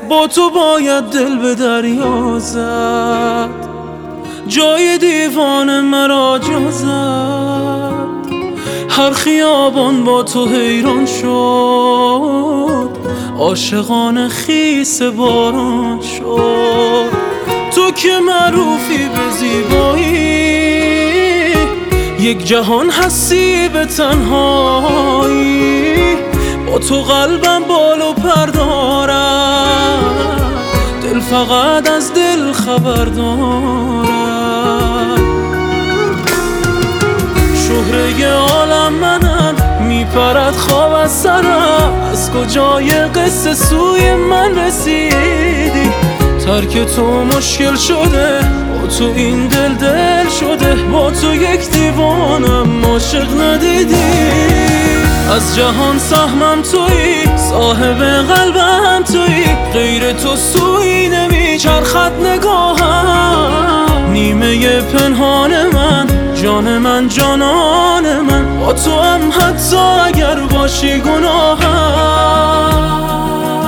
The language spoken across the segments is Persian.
با تو باید دل به دریا زد، جای دیوان مرا جا زد. هر خیابان با تو حیران شد، عاشقان خیس باران شد. تو که معروفی به زیبایی، یک جهان هستی به تنهایی. با تو قلبم بال و پر دارد، دل فقط از دل خبر دارد. شهره عالم منم، میپرد خواب از سرم. از کجای قصه سوی من رسیدی؟ ترک تو مشکل شده، با تو این دل شده. با تو یک دیوانم، عاشق ندیدی. از جهان سهمم تویی، صاحب قلبم تویی. غیر تو سوی نمیچرخد نگاهم. نیمه پنهان من، جان من، جانان من. با تو هم حتی اگر باشی گناهم.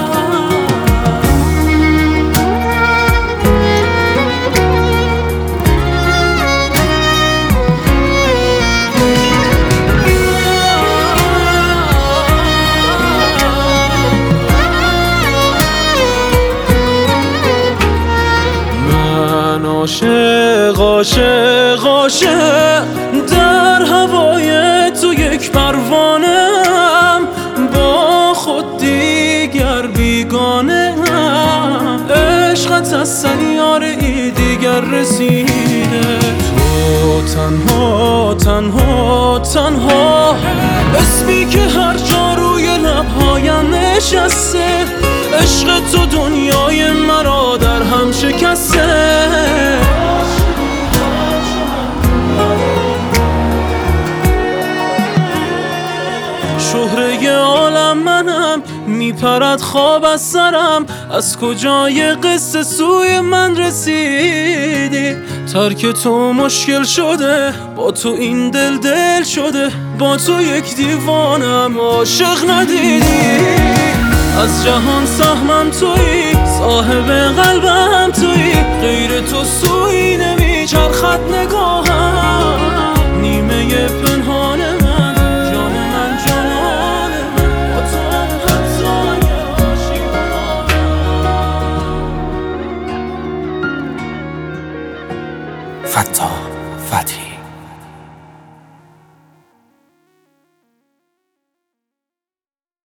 عاشق عاشق عاشق در هوای تو یک پروانه‌ام. با خود دیگر بیگانه ام. عشقت از سیاره ای دیگر رسیده. تو تنها تنها تنها اسمی که هر جا روی لبهایم نشسته. عشق تو دنیای مرا در هم شکسته. شهره عالم منم، میپرد خواب از سرم. از کجای قصه سوی من رسیدی؟ ترک تو مشکل شده، با تو این دل شده. با تو یک دیوانم، عاشق ندیدی. از جهان سهمم تویی، صاحب قلبم تویی. غیر تو سوی نمیچرخد نگاهم. نیمه پنهان من، جان من، جانان من. با تو هم حتی اگر باشی گناهم. فتاح فتحی